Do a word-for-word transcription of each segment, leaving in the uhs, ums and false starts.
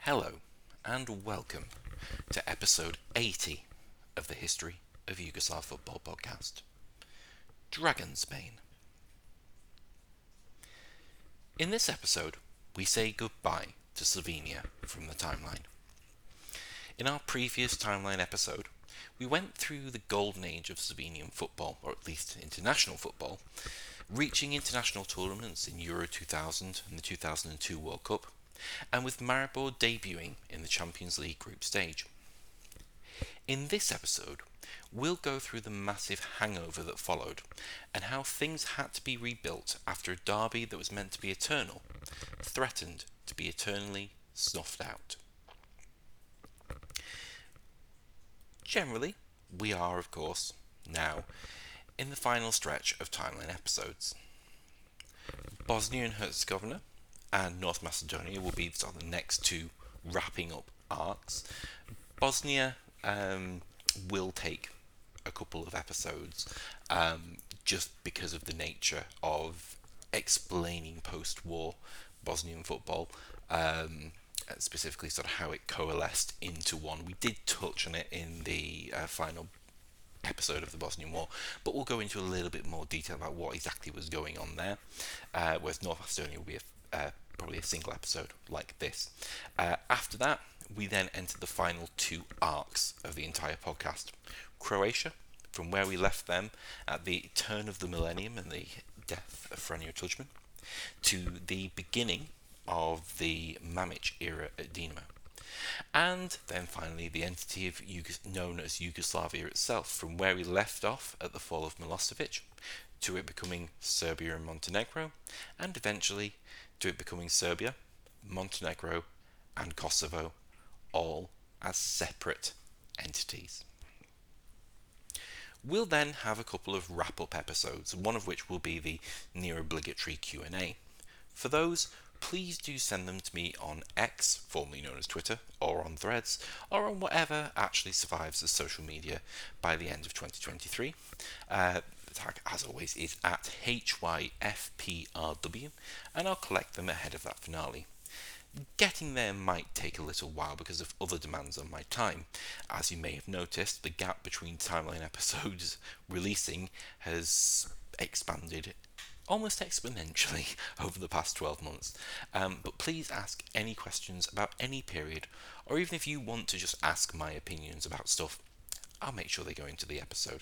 Hello and welcome to episode eighty of the History of Yugoslav Football podcast, Dragon's Bane. In this episode, we say goodbye to Slovenia from the timeline. In our previous timeline episode, we went through the golden age of Slovenian football, or at least international football, reaching international tournaments in Euro two thousand and the two thousand two World Cup, and with Maribor debuting in the Champions League group stage. In this episode, we'll go through the massive hangover that followed, and how things had to be rebuilt after a derby that was meant to be eternal threatened to be eternally snuffed out. Generally, we are, of course, now in the final stretch of timeline episodes. Bosnia and Herzegovina and North Macedonia will be sort of the next two wrapping up arcs. Bosnia um, will take a couple of episodes um, just because of the nature of explaining post-war Bosnian football, um, specifically sort of how it coalesced into one. We did touch on it in the uh, final episode of the Bosnian War, but we'll go into a little bit more detail about what exactly was going on there, uh, whereas North Macedonia will be a, uh, probably a single episode like this. Uh, after that, we then enter the final two arcs of the entire podcast. Croatia, from where we left them at the turn of the millennium and the death of Franjo Tudjman, to the beginning of the Mamic era at Dinamo. And then finally the entity of Yugos- known as Yugoslavia itself, from where we left off at the fall of Milosevic, to it becoming Serbia and Montenegro, and eventually to it becoming Serbia, Montenegro, and Kosovo, all as separate entities. We'll then have a couple of wrap-up episodes, one of which will be the near-obligatory Q and A. For those, please do send them to me on X, formerly known as Twitter, or on Threads, or on whatever actually survives as social media by the end of twenty twenty-three. Uh, the tag, as always, is at H Y F P R W, and I'll collect them ahead of that finale. Getting there might take a little while because of other demands on my time. As you may have noticed, the gap between timeline episodes releasing has expanded almost exponentially over the past twelve months. Um, but please ask any questions about any period, or even if you want to just ask my opinions about stuff, I'll make sure they go into the episode.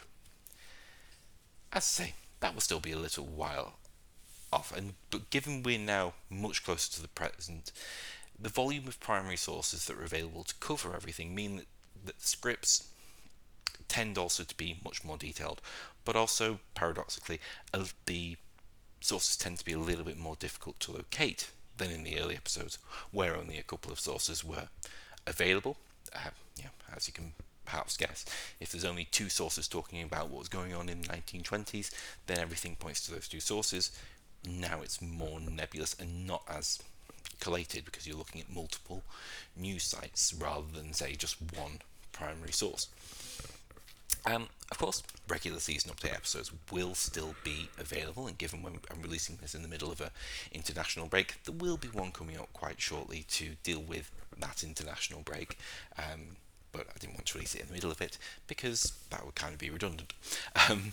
As I say, that will still be a little while off, and but given we're now much closer to the present, the volume of primary sources that are available to cover everything mean that, that the scripts tend also to be much more detailed, but also, paradoxically, uh, the sources tend to be a little bit more difficult to locate than in the early episodes, where only a couple of sources were available. Uh, yeah, as you can perhaps guess, if there's only two sources talking about what was going on in the nineteen twenties, then everything points to those two sources. Now it's more nebulous and not as collated because you're looking at multiple news sites rather than, say, just one primary source. Um, of course, regular season update episodes will still be available, and given when I'm releasing this in the middle of an international break, there will be one coming up quite shortly to deal with that international break. Um, but I didn't want to release it in the middle of it because that would kind of be redundant. Um,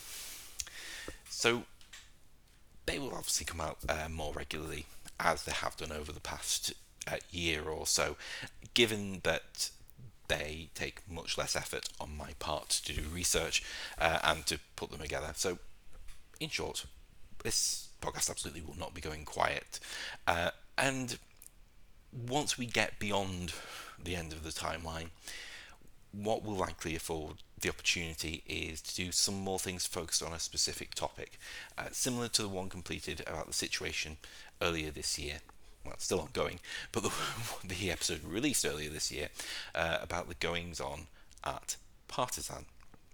so they will obviously come out uh, more regularly, as they have done over the past uh, year or so, given that they take much less effort on my part to do research uh, and to put them together. So, in short, this podcast absolutely will not be going quiet. Uh, and once we get beyond the end of the timeline, what will likely afford the opportunity is to do some more things focused on a specific topic, uh, similar to the one completed about the situation earlier this year. Well, it's still ongoing, but the, the episode released earlier this year uh, about the goings-on at Partizan.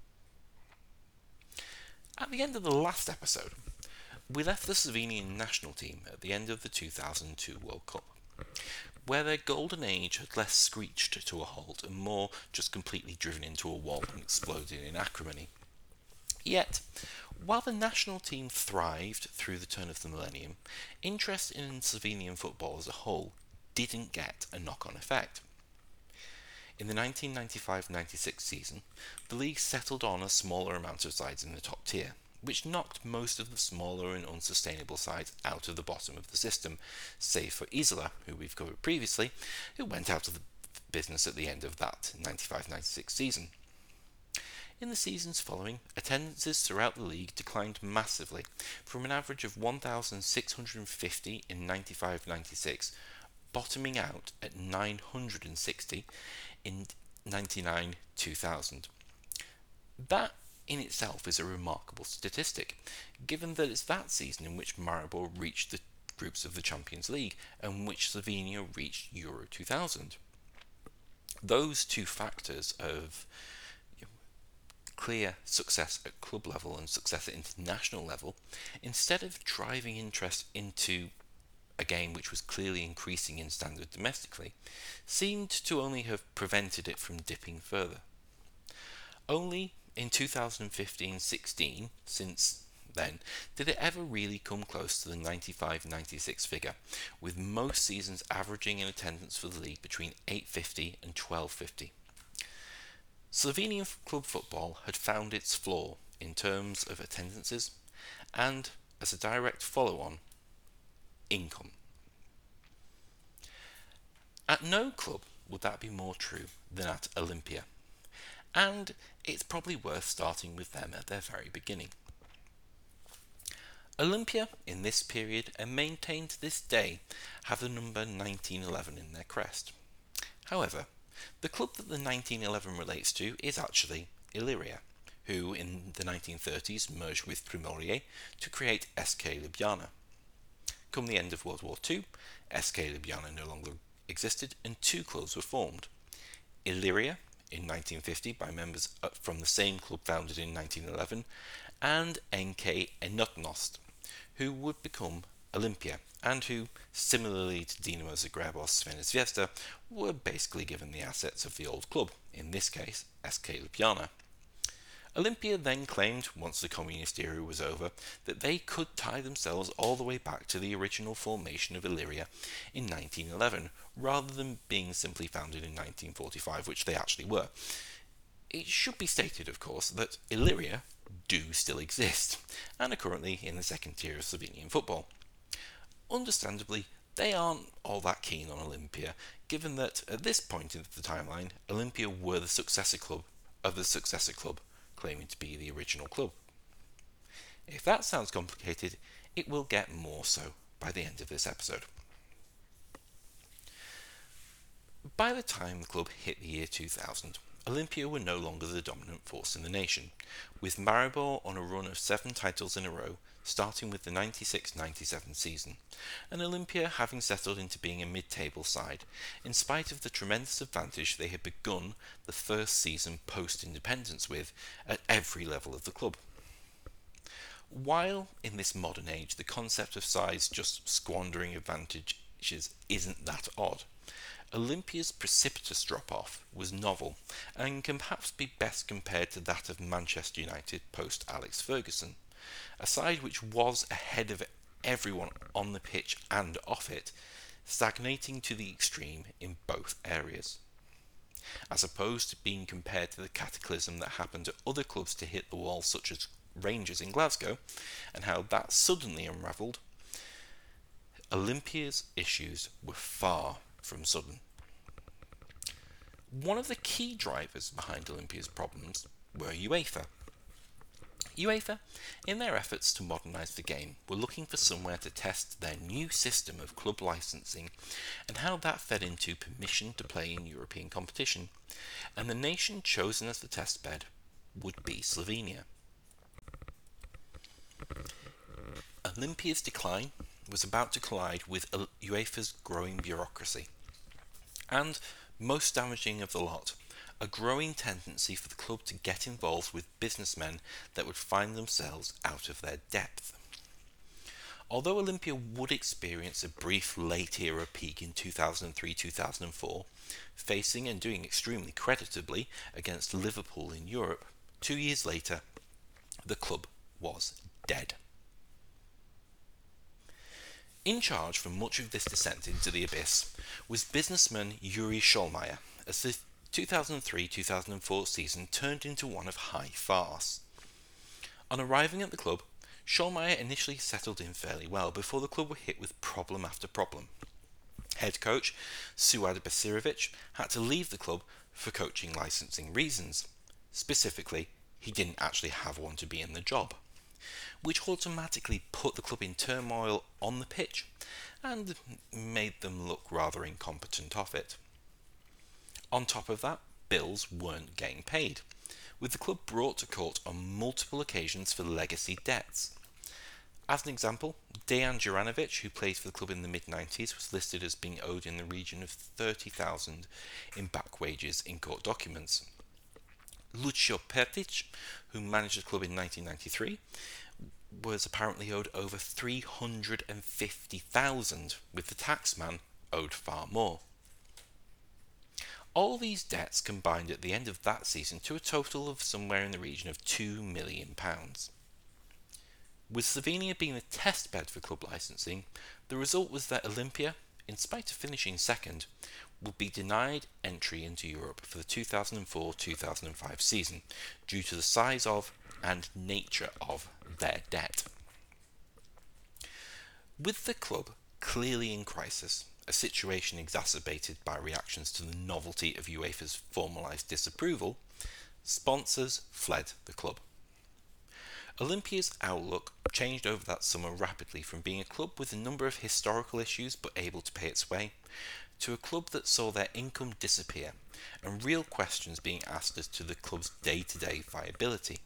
At the end of the last episode, we left the Slovenian national team at the end of the two thousand two World Cup, where their golden age had less screeched to a halt and more just completely driven into a wall and exploded in acrimony. Yet, while the national team thrived through the turn of the millennium, interest in Slovenian football as a whole didn't get a knock-on effect. In the nineteen ninety-five ninety-six season, the league settled on a smaller amount of sides in the top tier, which knocked most of the smaller and unsustainable sides out of the bottom of the system, save for Isola, who we've covered previously, who went out of the business at the end of that ninety-five ninety-six season. In the seasons following, attendances throughout the league declined massively, from an average of one thousand six hundred fifty in ninety-five ninety-six, bottoming out at nine hundred sixty in ninety-nine two thousand. That in itself is a remarkable statistic, given that it's that season in which Maribor reached the groups of the Champions League and which Slovenia reached Euro two thousand. Those two factors of you know, clear success at club level and success at international level, instead of driving interest into a game which was clearly increasing in standard domestically, seemed to only have prevented it from dipping further. Only in two thousand fifteen sixteen, since then, did it ever really come close to the ninety-five ninety-six figure, with most seasons averaging in attendance for the league between eight fifty and twelve fifty. Slovenian club football had found its floor in terms of attendances and, as a direct follow-on, income. At no club would that be more true than at Olympia, and it's probably worth starting with them at their very beginning. Olympia, in this period, and maintained to this day, have the number nineteen eleven in their crest. However, the club that the nineteen eleven relates to is actually Illyria, who in the nineteen thirties merged with Primorje to create S K Ljubljana. Come the end of World War Two, S K Ljubljana no longer existed and two clubs were formed. Illyria in nineteen fifty by members from the same club founded in nineteen eleven, and N K Enotnost, who would become Olympia, and who, similarly to Dinamo Zagreb or Crvena Zvezda, were basically given the assets of the old club, in this case S K Ljubljana. Olympia then claimed, once the communist era was over, that they could tie themselves all the way back to the original formation of Illyria in nineteen eleven, rather than being simply founded in nineteen forty-five, which they actually were. It should be stated, of course, that Illyria do still exist, and are currently in the second tier of Slovenian football. Understandably, they aren't all that keen on Olympia, given that at this point in the timeline, Olympia were the successor club of the successor club, claiming to be the original club. If that sounds complicated, it will get more so by the end of this episode. By the time the club hit the year two thousand, Olympia were no longer the dominant force in the nation, with Maribor on a run of seven titles in a row, starting with the ninety-six ninety-seven season, and Olympia having settled into being a mid-table side, in spite of the tremendous advantage they had begun the first season post-independence with at every level of the club. While in this modern age the concept of sides just squandering advantages isn't that odd, Olympia's precipitous drop-off was novel and can perhaps be best compared to that of Manchester United post-Alex Ferguson, a side which was ahead of everyone on the pitch and off it, stagnating to the extreme in both areas, as opposed to being compared to the cataclysm that happened at other clubs to hit the wall, such as Rangers in Glasgow, and how that suddenly unravelled. Olympia's issues were far from sudden. One of the key drivers behind Olympia's problems were UEFA. UEFA, in their efforts to modernise the game, were looking for somewhere to test their new system of club licensing and how that fed into permission to play in European competition, and the nation chosen as the testbed would be Slovenia. Olympia's decline was about to collide with UEFA's growing bureaucracy, and, most damaging of the lot, a growing tendency for the club to get involved with businessmen that would find themselves out of their depth. Although Olympia would experience a brief late-era peak in two thousand three two thousand four, facing and doing extremely creditably against Liverpool in Europe, two years later, the club was dead. In charge for much of this descent into the abyss was businessman Yuri Scholmeyer, as the two thousand three two thousand four season turned into one of high farce. On arriving at the club, Schallmeyer initially settled in fairly well before the club were hit with problem after problem. Head coach Suad Basirovic had to leave the club for coaching licensing reasons. Specifically, he didn't actually have one to be in the job, which automatically put the club in turmoil on the pitch and made them look rather incompetent of it. On top of that, bills weren't getting paid, with the club brought to court on multiple occasions for legacy debts. As an example, Dejan Juranovic, who played for the club in the mid nineties, was listed as being owed in the region of thirty thousand in back wages in court documents. Lucio Pertic, who managed the club in nineteen ninety-three, was apparently owed over three hundred fifty thousand, with the taxman owed far more. All these debts combined at the end of that season to a total of somewhere in the region of two million pounds. With Slovenia being the test bed for club licensing, the result was that Olimpija, in spite of finishing second, would be denied entry into Europe for the two thousand four two thousand five season due to the size of and nature of their debt. With the club clearly in crisis, a situation exacerbated by reactions to the novelty of UEFA's formalised disapproval, sponsors fled the club. Olimpija's outlook changed over that summer rapidly from being a club with a number of historical issues but able to pay its way, to a club that saw their income disappear and real questions being asked as to the club's day-to-day viability.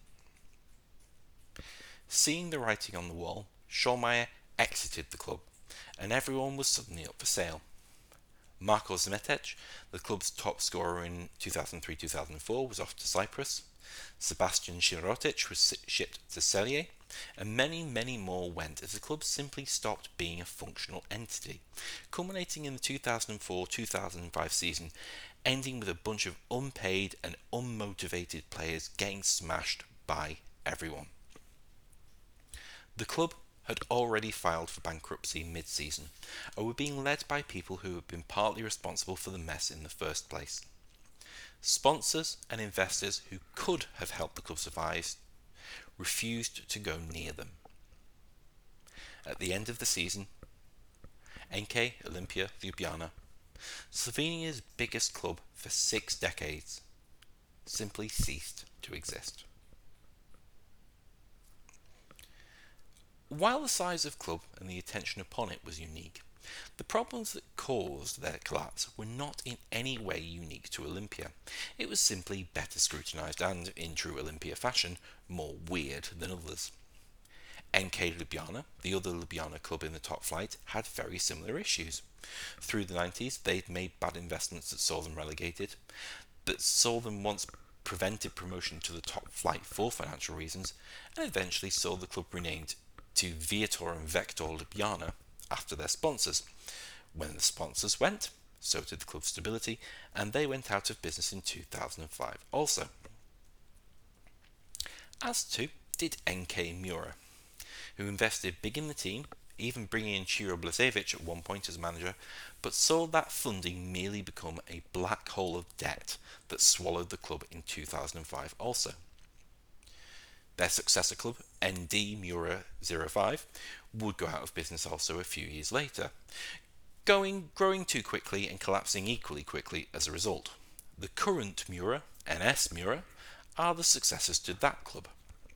Seeing the writing on the wall, Schallmeyer exited the club, and everyone was suddenly up for sale. Marko Zmetek, the club's top scorer in two thousand three two thousand four, was off to Cyprus. Sebastian Shirotic was shipped to Celje, and many, many more went as the club simply stopped being a functional entity, culminating in the two thousand four two thousand five season, ending with a bunch of unpaid and unmotivated players getting smashed by everyone. The club had already filed for bankruptcy mid-season and were being led by people who had been partly responsible for the mess in the first place. Sponsors and investors who could have helped the club survive refused to go near them. At the end of the season, N K Olimpija Ljubljana, Slovenia's biggest club for six decades, simply ceased to exist. While the size of club and the attention upon it was unique, the problems that caused their collapse were not in any way unique to Olimpija. It was simply better scrutinised and, in true Olimpija fashion, more weird than others. N K Ljubljana, the other Ljubljana club in the top flight, had very similar issues. Through the nineties, they'd made bad investments that saw them relegated, that saw them once prevented promotion to the top flight for financial reasons, and eventually saw the club renamed to Viator and Vector Ljubljana after their sponsors. When the sponsors went, so did the club's stability, and they went out of business in two thousand five also. As too did N K Mura, who invested big in the team, even bringing in Ciro Blažević at one point as manager, but saw that funding merely become a black hole of debt that swallowed the club in two thousand five also. Their successor club, N D Mura zero five, would go out of business also a few years later, going growing too quickly and collapsing equally quickly as a result. The current Mura, N S Mura, are the successors to that club.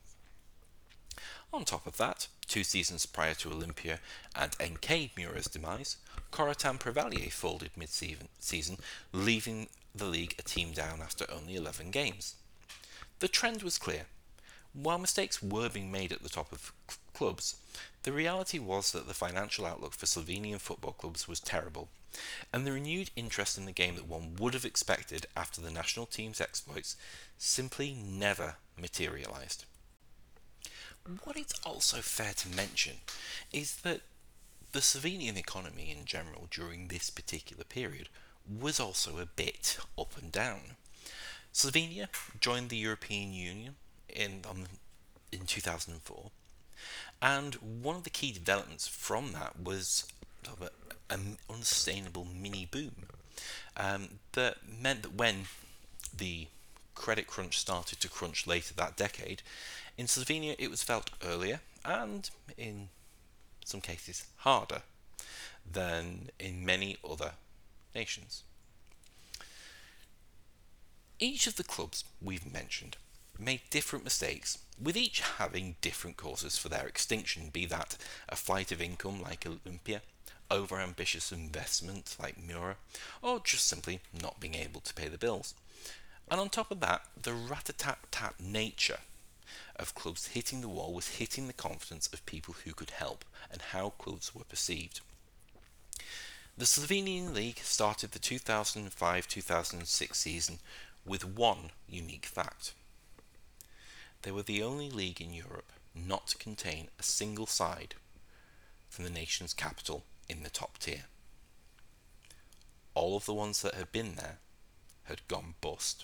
On top of that, two seasons prior to Olimpija and N K Mura's demise, Corotan Prevalier folded mid-season, leaving the league a team down after only eleven games. The trend was clear. While mistakes were being made at the top of cl- clubs, the reality was that the financial outlook for Slovenian football clubs was terrible, and the renewed interest in the game that one would have expected after the national team's exploits simply never materialised. What it's also fair to mention is that the Slovenian economy in general during this particular period was also a bit up and down. Slovenia joined the European Union in um, in two thousand four, and one of the key developments from that was sort of an unsustainable mini boom um, that meant that when the credit crunch started to crunch later that decade, in Slovenia it was felt earlier and, in some cases, harder than in many other nations. Each of the clubs we've mentioned made different mistakes, with each having different causes for their extinction, be that a flight of income like Olympia, over-ambitious investment like Mura, or just simply not being able to pay the bills. And on top of that, the rat-a-tat-tat nature of clubs hitting the wall was hitting the confidence of people who could help and how clubs were perceived. The Slovenian League started the two thousand five two thousand six season with one unique fact. They were the only league in Europe not to contain a single side from the nation's capital in the top tier. All of the ones that had been there had gone bust.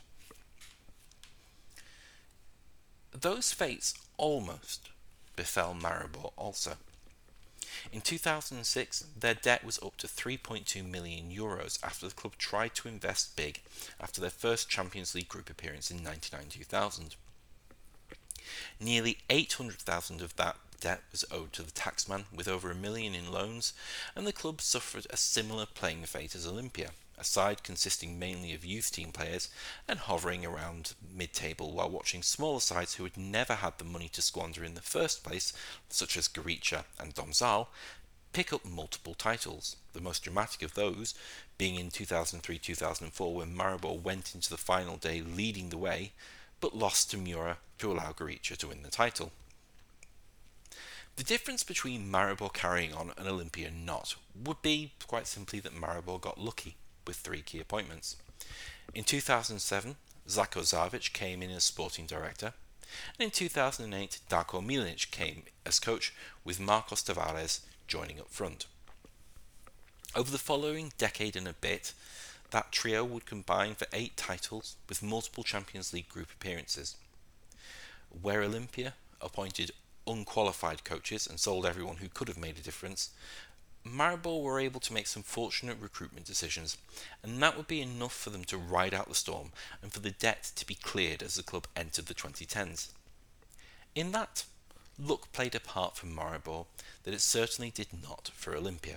Those fates almost befell Maribor also. In two thousand six, their debt was up to three point two million euros after the club tried to invest big after their first Champions League group appearance in ninety-nine two thousand. Nearly eight hundred thousand of that debt was owed to the taxman, with over a million in loans, and the club suffered a similar playing fate as Olympia, a side consisting mainly of youth team players and hovering around mid-table while watching smaller sides who had never had the money to squander in the first place, such as Gorica and Domžal, pick up multiple titles, the most dramatic of those being in two thousand three two thousand four when Maribor went into the final day leading the way, but lost to Mura to allow Gorica to win the title. The difference between Maribor carrying on and Olympia not would be, quite simply, that Maribor got lucky with three key appointments. In two thousand seven, Zlatko Zavic came in as sporting director, and in two thousand eight, Darko Milanic came as coach, with Marcos Tavares joining up front. Over the following decade and a bit, that trio would combine for eight titles with multiple Champions League group appearances. Where Olympia appointed unqualified coaches and sold everyone who could have made a difference, Maribor were able to make some fortunate recruitment decisions, and that would be enough for them to ride out the storm and for the debt to be cleared as the club entered the twenty tens. In that, luck played a part for Maribor that it certainly did not for Olympia.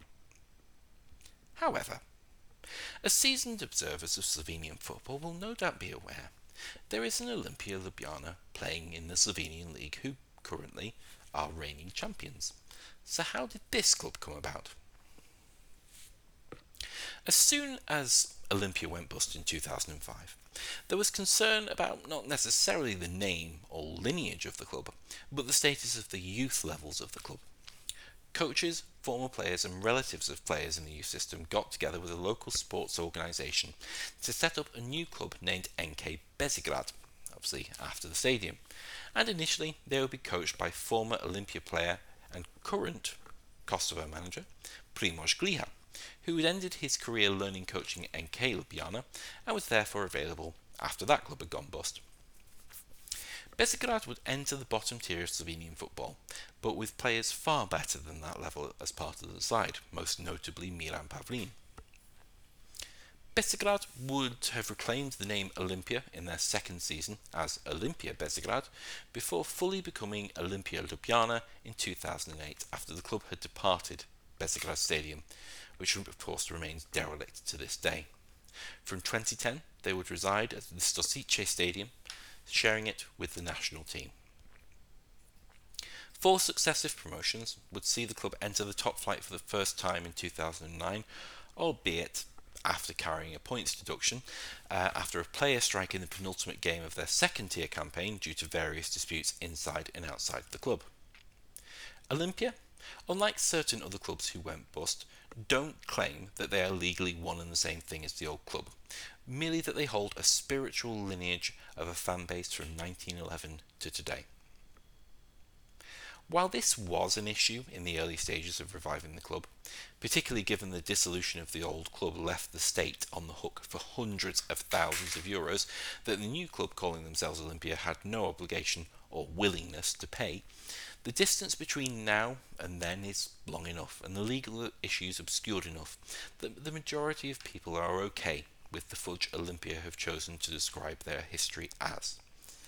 However, as seasoned observers of Slovenian football will no doubt be aware, there is an Olympia Ljubljana playing in the Slovenian League who currently are reigning champions. So how did this club come about? As soon as Olympia went bust in two thousand five, there was concern about not necessarily the name or lineage of the club, but the status of the youth levels of the club. Coaches, former players and relatives of players in the youth system got together with a local sports organisation to set up a new club named N K Bezigrad, obviously after the stadium, and initially they would be coached by former Olympia player and current Kosovo manager Primož Gliha, who had ended his career learning coaching at N K Ljubljana and was therefore available after that club had gone bust. Bezigrad would enter the bottom tier of Slovenian football, but with players far better than that level as part of the side, most notably Miran Pavlin. Bezigrad would have reclaimed the name Olympia in their second season as Olympia Bezigrad before fully becoming Olympia Ljubljana in two thousand eight after the club had departed Bezigrad Stadium, which of course remains derelict to this day. From twenty ten they would reside at the Stosice Stadium, sharing it with the national team. Four successive promotions would see the club enter the top flight for the first time in two thousand nine, albeit after carrying a points deduction uh, after a player strike in the penultimate game of their second tier campaign due to various disputes inside and outside the club. Olympia, unlike certain other clubs who went bust, don't claim that they are legally one and the same thing as the old club, merely that they hold a spiritual lineage of a fan base from nineteen eleven to today. While this was an issue in the early stages of reviving the club, particularly given the dissolution of the old club left the state on the hook for hundreds of thousands of euros that the new club calling themselves Olympia had no obligation or willingness to pay, the distance between now and then is long enough and the legal issues obscured enough that the majority of people are okay with the fudge Olympia have chosen to describe their history as.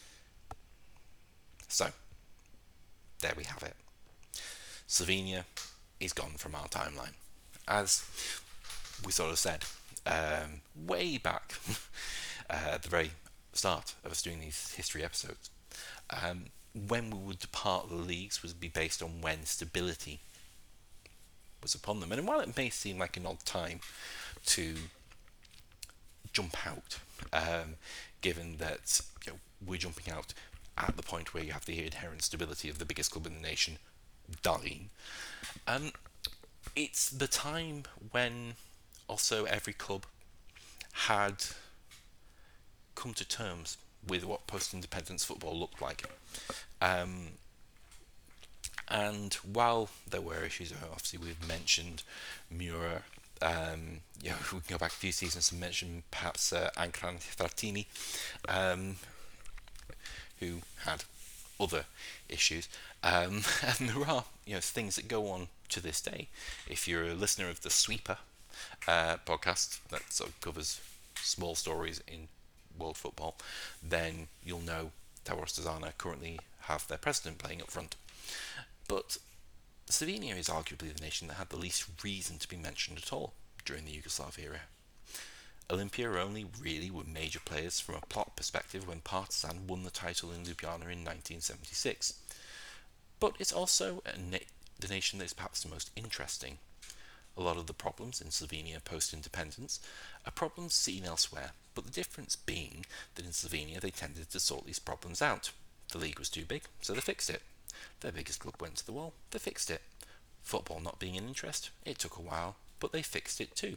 So, there we have it. Slovenia is gone from our timeline. As we sort of said, um, way back uh, at the very start of us doing these history episodes, um, when we would depart the leagues would be based on when stability was upon them. And while it may seem like an odd time to jump out, um, given that you know, we're jumping out at the point where you have the inherent stability of the biggest club in the nation dying, um, it's the time when also every club had come to terms with what post-independence football looked like. Um, and while there were issues, obviously we've mentioned Mura, um, you know, we can go back a few seasons and mention perhaps uh, Ankran Frattini, um, who had other issues. Um, and there are you know things that go on to this day. If you're a listener of the Sweeper uh, podcast that sort of covers small stories in world football, then you'll know Tauros Tazana currently have their president playing up front. But Slovenia is arguably the nation that had the least reason to be mentioned at all during the Yugoslav era. Olympia only really were major players from a plot perspective when Partizan won the title in Ljubljana in nineteen seventy-six. But it's also a na- the nation that is perhaps the most interesting. A lot of the problems in Slovenia post-independence are problems seen elsewhere, but the difference being that in Slovenia they tended to sort these problems out. The league was too big, so they fixed it. Their biggest club went to the wall, they fixed it. Football not being an interest, it took a while, but they fixed it too.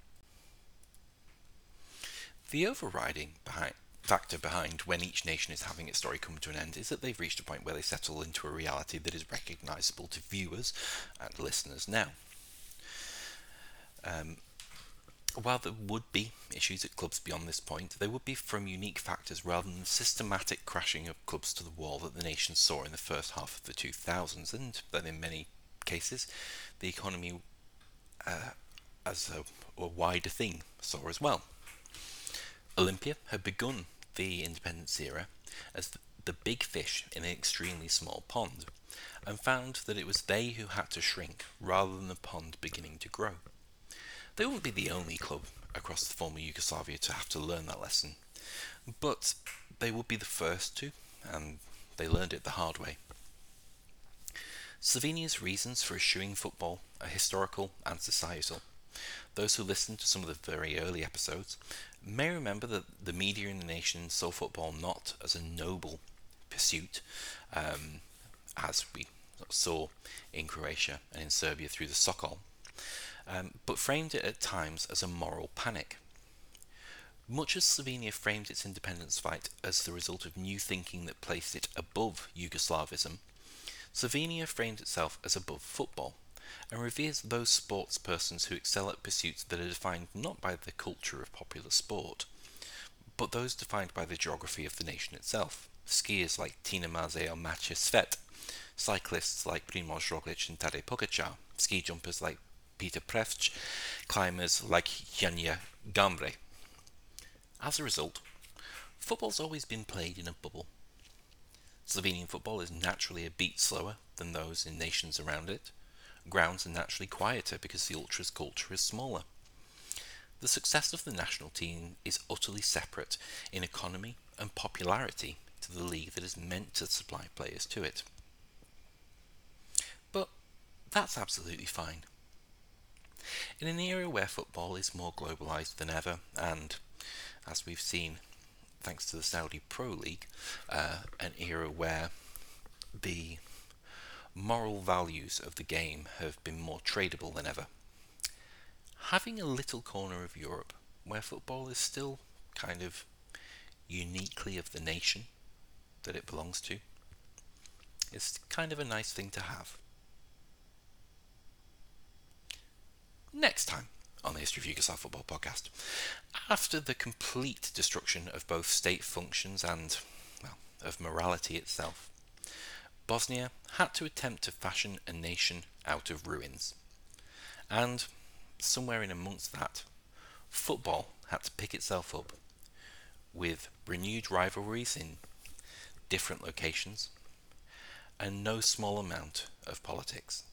The overriding behind, factor behind when each nation is having its story come to an end is that they've reached a point where they settle into a reality that is recognisable to viewers and listeners now. Um, while there would be issues at clubs beyond this point, they would be from unique factors rather than the systematic crashing of clubs to the wall that the nation saw in the first half of the two thousands, and then in many cases the economy uh, as a, a wider thing saw as well. Olympia had begun the independence era as the, the big fish in an extremely small pond, and found that it was they who had to shrink rather than the pond beginning to grow. They wouldn't be the only club across the former Yugoslavia to have to learn that lesson, but they would be the first to, and they learned it the hard way. Slovenia's reasons for eschewing football are historical and societal. Those who listened to some of the very early episodes may remember that the media in the nation saw football not as a noble pursuit, um, as we saw in Croatia and in Serbia through the Sokol, um, but framed it at times as a moral panic. Much as Slovenia framed its independence fight as the result of new thinking that placed it above Yugoslavism, Slovenia framed itself as above football, and reveres those sports persons who excel at pursuits that are defined not by the culture of popular sport, but those defined by the geography of the nation itself. Skiers like Tina Maze or Matej Svet, cyclists like Primož Roglic and Tadej Pogačar, ski jumpers like Peter Prevc, climbers like Janja Gambre. As a result, football's always been played in a bubble. Slovenian football is naturally a beat slower than those in nations around it. Grounds are naturally quieter because the ultras culture is smaller. The success of the national team is utterly separate in economy and popularity to the league that is meant to supply players to it. But that's absolutely fine. In an era where football is more globalised than ever, and as we've seen thanks to the Saudi Pro League, uh, an era where the moral values of the game have been more tradable than ever, having a little corner of Europe where football is still kind of uniquely of the nation that it belongs to is kind of a nice thing to have. Next time on the History of Yugoslav Football podcast, after the complete destruction of both state functions and, well, of morality itself, Bosnia had to attempt to fashion a nation out of ruins. And somewhere in amongst that, football had to pick itself up with renewed rivalries in different locations and no small amount of politics.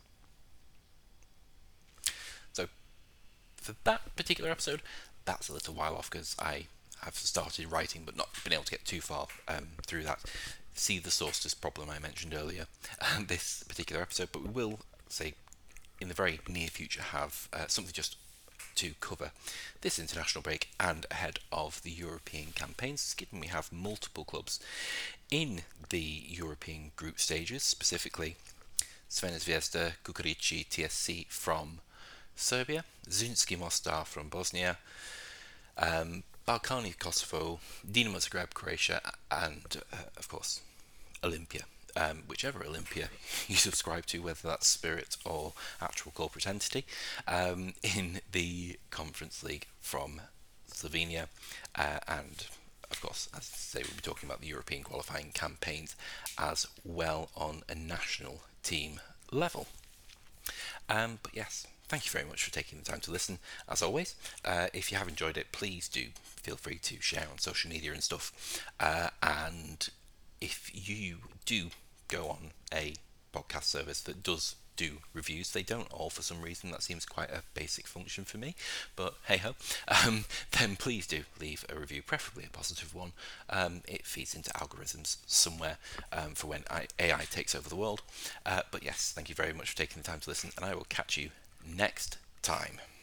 So, for that particular episode, that's a little while off because I have started writing but not been able to get too far um, through that. See the sources problem I mentioned earlier, um, this particular episode, but we will, say, in the very near future have uh, something just to cover this international break and ahead of the European campaigns, given we have multiple clubs in the European group stages, specifically Crvena Zvezda, Kukurici, T S C from Serbia, Zrinjski Mostar from Bosnia, um, Balkani Kosovo, Dinamo Zagreb Croatia, and uh, of course Olympia. Um, whichever Olympia you subscribe to, whether that's Spirit or actual corporate entity, um, in the Conference League from Slovenia, uh, and of course, as I say, we'll be talking about the European qualifying campaigns as well on a national team level. Um, but yes, thank you very much for taking the time to listen. As always, uh, if you have enjoyed it, please do feel free to share on social media and stuff. Uh, and if you do go on a podcast service that does do reviews, they don't all for some reason. That seems quite a basic function for me, but hey ho. Um, then please do leave a review, preferably a positive one. Um, it feeds into algorithms somewhere um, for when I, A I takes over the world. Uh, but yes, thank you very much for taking the time to listen, and I will catch you next time.